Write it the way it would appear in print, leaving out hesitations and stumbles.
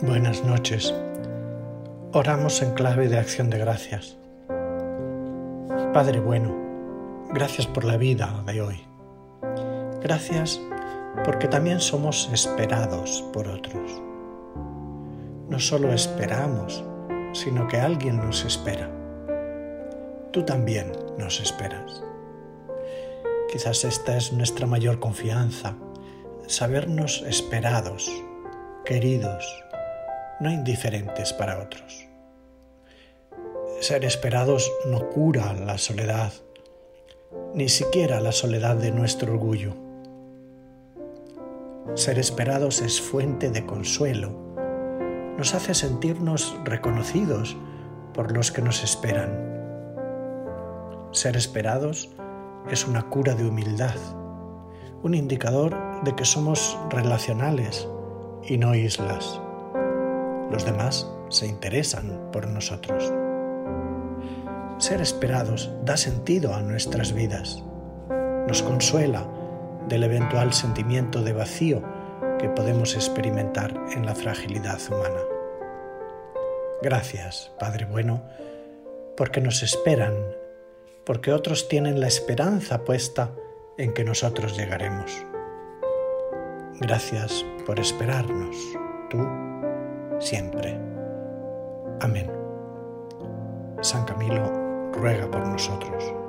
Buenas noches. Oramos en clave de acción de gracias. Padre bueno, gracias por la vida de hoy. Gracias porque también somos esperados por otros. No solo esperamos, sino que alguien nos espera. Tú también nos esperas. Quizás esta es nuestra mayor confianza, sabernos esperados, queridos, no indiferentes para otros. Ser esperados no cura la soledad, ni siquiera la soledad de nuestro orgullo. Ser esperados es fuente de consuelo, nos hace sentirnos reconocidos por los que nos esperan. Ser esperados es una cura de humildad, un indicador de que somos relacionales y no islas. Los demás se interesan por nosotros. Ser esperados da sentido a nuestras vidas. Nos consuela del eventual sentimiento de vacío que podemos experimentar en la fragilidad humana. Gracias, Padre bueno, porque nos esperan, porque otros tienen la esperanza puesta en que nosotros llegaremos. Gracias por esperarnos, tú siempre. Amén. San Camilo ruega por nosotros.